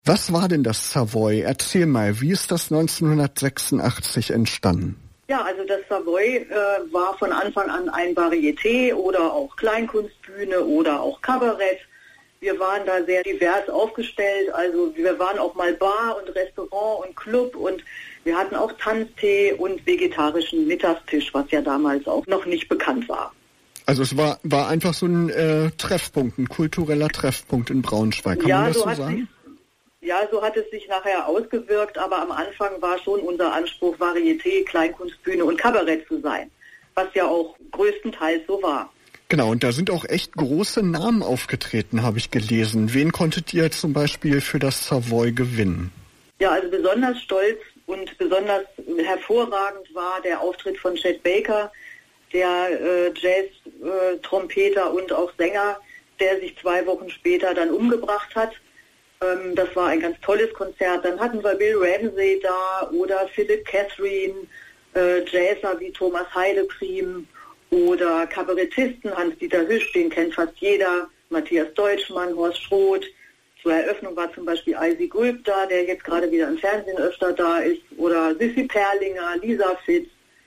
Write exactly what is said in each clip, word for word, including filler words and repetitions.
Was war denn das Savoy? Erzähl mal, wie ist das neunzehnhundertsechsundachtzig entstanden? Ja, also das Savoy äh, war von Anfang an ein Varieté oder auch Kleinkunstbühne oder auch Kabarett. Wir waren da sehr divers aufgestellt, also wir waren auch mal Bar und Restaurant und Club und wir hatten auch Tanztee und vegetarischen Mittagstisch, was ja damals auch noch nicht bekannt war. Also es war, war einfach so ein äh, Treffpunkt, ein kultureller Treffpunkt in Braunschweig, kann ja, man das so so hat sagen? Sich, ja, so hat es sich nachher ausgewirkt, aber am Anfang war schon unser Anspruch, Varieté, Kleinkunstbühne und Kabarett zu sein, was ja auch größtenteils so war. Genau, und da sind auch echt große Namen aufgetreten, habe ich gelesen. Wen konntet ihr zum Beispiel für das Savoy gewinnen? Ja, also besonders stolz und besonders hervorragend war der Auftritt von Chet Baker, der äh, Jazz-Trompeter äh, und auch Sänger, der sich zwei Wochen später dann umgebracht hat. Ähm, das war ein ganz tolles Konzert. Dann hatten wir Bill Ramsey da oder Philip Catherine, äh, Jazzer wie Thomas Heideprim oder Kabarettisten, Hans-Dieter Hüsch, den kennt fast jeder, Matthias Deutschmann, Horst Schroth. Zur Eröffnung war zum Beispiel Eisi Gulb da, der jetzt gerade wieder im Fernsehen öfter da ist, oder Sissi Perlinger, Lisa Fitz.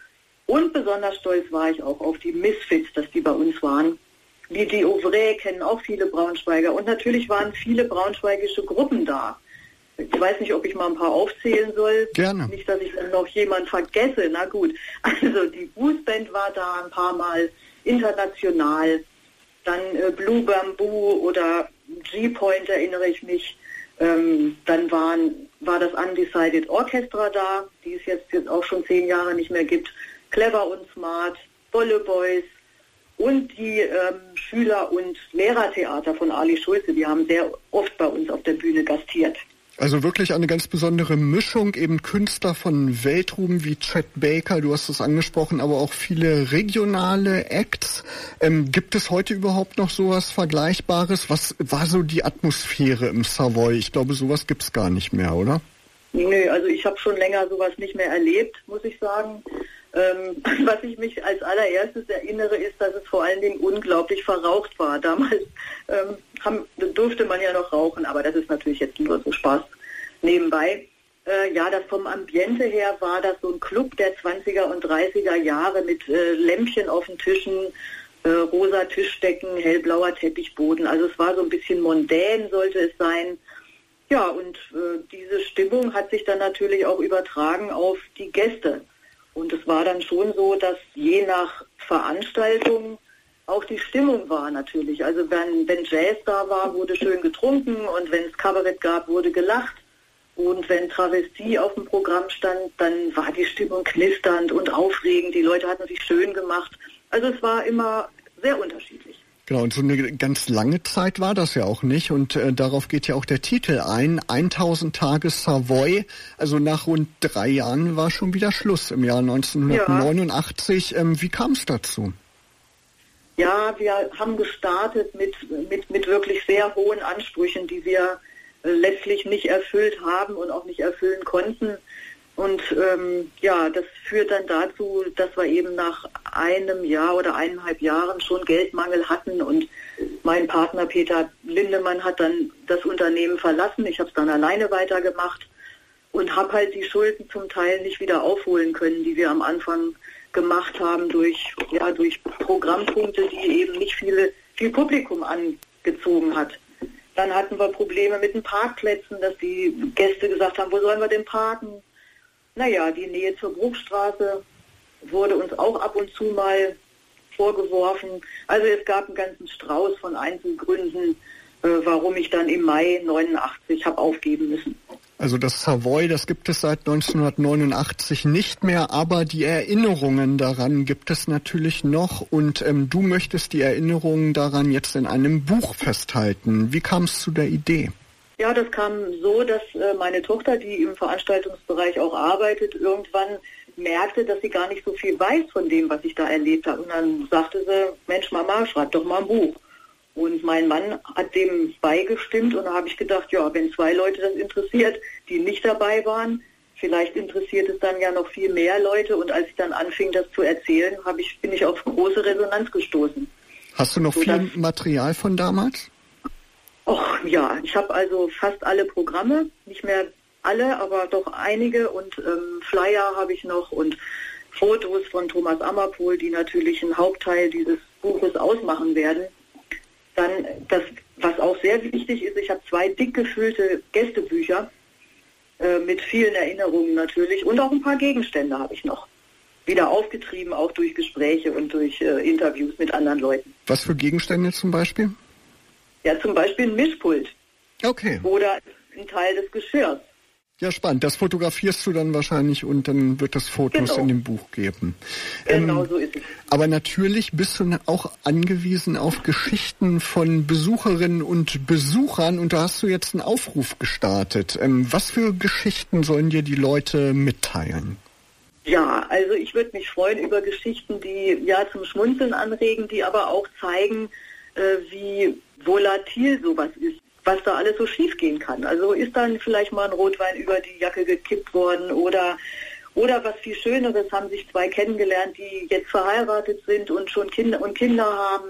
Und besonders stolz war ich auch auf die Misfits, dass die bei uns waren. Wie die Ouvray kennen auch viele Braunschweiger. Und natürlich waren viele braunschweigische Gruppen da. Ich weiß nicht, ob ich mal ein paar aufzählen soll. Gerne. Nicht, dass ich dann noch jemand vergesse. Na gut. Also die Blues Band war da ein paar Mal, international. Dann äh, Blue Bamboo oder G-Point erinnere ich mich. Ähm, dann waren, war das Undecided Orchestra da, die es jetzt, jetzt auch schon zehn Jahre nicht mehr gibt. Clever und Smart, Bolle Boys und die ähm, Schüler- und Lehrertheater von Ali Schulze. Die haben sehr oft bei uns auf der Bühne gastiert. Also wirklich eine ganz besondere Mischung, eben Künstler von Weltruhm wie Chet Baker, du hast es angesprochen, aber auch viele regionale Acts. Ähm, gibt es heute überhaupt noch sowas Vergleichbares? Was war so die Atmosphäre im Savoy? Ich glaube, sowas gibt's gar nicht mehr, oder? Nö, also ich habe schon länger sowas nicht mehr erlebt, muss ich sagen. Ähm, was ich mich als allererstes erinnere, ist, dass es vor allen Dingen unglaublich verraucht war. Damals ähm, haben, durfte man ja noch rauchen, aber das ist natürlich jetzt nur so Spaß nebenbei. Äh, ja, das vom Ambiente her war das so ein Club der zwanziger und dreißiger Jahre mit äh, Lämpchen auf den Tischen, äh, rosa Tischdecken, hellblauer Teppichboden. Also es war so ein bisschen mondän, sollte es sein. Ja, und äh, diese Stimmung hat sich dann natürlich auch übertragen auf die Gäste. Und es war dann schon so, dass je nach Veranstaltung auch die Stimmung war natürlich. Also wenn, wenn Jazz da war, wurde schön getrunken und wenn es Kabarett gab, wurde gelacht. Und wenn Travestie auf dem Programm stand, dann war die Stimmung knisternd und aufregend. Die Leute hatten sich schön gemacht. Also es war immer sehr unterschiedlich. Genau, und so eine ganz lange Zeit war das ja auch nicht. Und äh, darauf geht ja auch der Titel ein. tausend Tage Savoy. Also nach rund drei Jahren war schon wieder Schluss im Jahr neunzehnhundertneunundachtzig. Ja. Ähm, wie kam es dazu? Ja, wir haben gestartet mit, mit, mit wirklich sehr hohen Ansprüchen, die wir äh, letztlich nicht erfüllt haben und auch nicht erfüllen konnten. Und ähm, ja, das führt dann dazu, dass wir eben nach einem Jahr oder eineinhalb Jahren schon Geldmangel hatten und mein Partner Peter Lindemann hat dann das Unternehmen verlassen. Ich habe es dann alleine weitergemacht und habe halt die Schulden zum Teil nicht wieder aufholen können, die wir am Anfang gemacht haben durch ja durch Programmpunkte, die eben nicht viele viel Publikum angezogen hat. Dann hatten wir Probleme mit den Parkplätzen, dass die Gäste gesagt haben, wo sollen wir denn parken? Naja, die Nähe zur Bruchstraße wurde uns auch ab und zu mal vorgeworfen. Also es gab einen ganzen Strauß von Einzelgründen, äh, warum ich dann im Mai neunundachtzig habe aufgeben müssen. Also das Savoy, das gibt es seit neunzehnhundertneunundachtzig nicht mehr, aber die Erinnerungen daran gibt es natürlich noch. Und ähm, du möchtest die Erinnerungen daran jetzt in einem Buch festhalten. Wie kam es zu der Idee? Ja, das kam so, dass äh, meine Tochter, die im Veranstaltungsbereich auch arbeitet, irgendwann merkte, dass sie gar nicht so viel weiß von dem, was ich da erlebt habe. Und dann sagte sie, Mensch Mama, schreib doch mal ein Buch. Und mein Mann hat dem beigestimmt und da habe ich gedacht, ja, wenn zwei Leute das interessiert, die nicht dabei waren, vielleicht interessiert es dann ja noch viel mehr Leute. Und als ich dann anfing, das zu erzählen, habe ich, bin ich auf große Resonanz gestoßen. Hast du noch so, viel Material von damals? Och ja, ich habe also fast alle Programme, nicht mehr alle, aber doch einige und ähm, Flyer habe ich noch und Fotos von Thomas Ammerpohl, die natürlich einen Hauptteil dieses Buches ausmachen werden. Dann, das, was auch sehr wichtig ist, ich habe zwei dick gefüllte Gästebücher äh, mit vielen Erinnerungen natürlich und auch ein paar Gegenstände habe ich noch. Wieder aufgetrieben, auch durch Gespräche und durch äh, Interviews mit anderen Leuten. Was für Gegenstände zum Beispiel? Ja, zum Beispiel ein Mischpult. Okay. Oder ein Teil des Geschirrs. Ja, spannend. Das fotografierst du dann wahrscheinlich und dann wird es Fotos Genau. in dem Buch geben. Genau, ähm, so ist es. Aber natürlich bist du auch angewiesen auf Geschichten von Besucherinnen und Besuchern und da hast du jetzt einen Aufruf gestartet. Ähm, was für Geschichten sollen dir die Leute mitteilen? Ja, also ich würde mich freuen über Geschichten, die ja zum Schmunzeln anregen, die aber auch zeigen, äh, wie volatil sowas ist, was da alles so schief gehen kann. Also ist dann vielleicht mal ein Rotwein über die Jacke gekippt worden oder oder was viel Schöneres, haben sich zwei kennengelernt, die jetzt verheiratet sind und schon Kinder und Kinder haben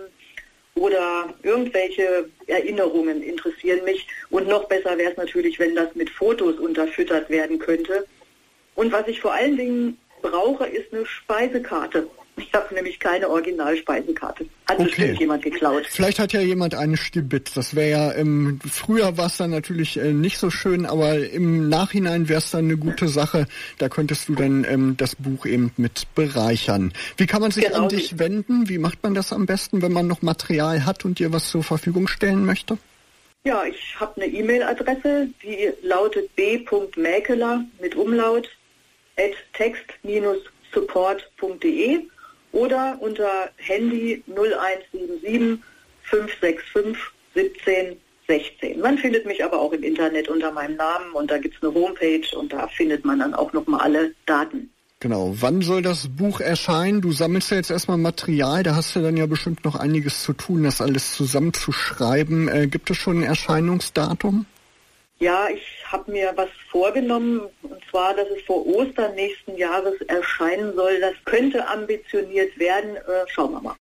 oder irgendwelche Erinnerungen interessieren mich. Und noch besser wäre es natürlich, wenn das mit Fotos unterfüttert werden könnte. Und was ich vor allen Dingen brauche, ist eine Speisekarte. Ich habe nämlich keine Originalspeisekarte. Hat Okay. bestimmt jemand geklaut. Vielleicht hat ja jemand eine Stibitz. Das wäre ja, ähm, früher war es dann natürlich äh, nicht so schön, aber im Nachhinein wäre es dann eine gute Sache. Da könntest du dann ähm, das Buch eben mit bereichern. Wie kann man sich Genau. an dich wenden? Wie macht man das am besten, wenn man noch Material hat und dir was zur Verfügung stellen möchte? Ja, ich habe eine E-Mail-Adresse, die lautet b punkt mäkeler mit Umlaut at text support punkt de oder unter Handy null eins sieben sieben fünf sechs fünf siebzehn sechzehn. Man findet mich aber auch im Internet unter meinem Namen und da gibt es eine Homepage und da findet man dann auch nochmal alle Daten. Genau. Wann soll das Buch erscheinen? Du sammelst ja jetzt erstmal Material, da hast du dann ja bestimmt noch einiges zu tun, das alles zusammenzuschreiben. Äh, gibt es schon ein Erscheinungsdatum? Ja, ich habe mir was vorgenommen, und zwar, dass es vor Ostern nächsten Jahres erscheinen soll. Das könnte ambitioniert werden. Äh, schauen wir mal.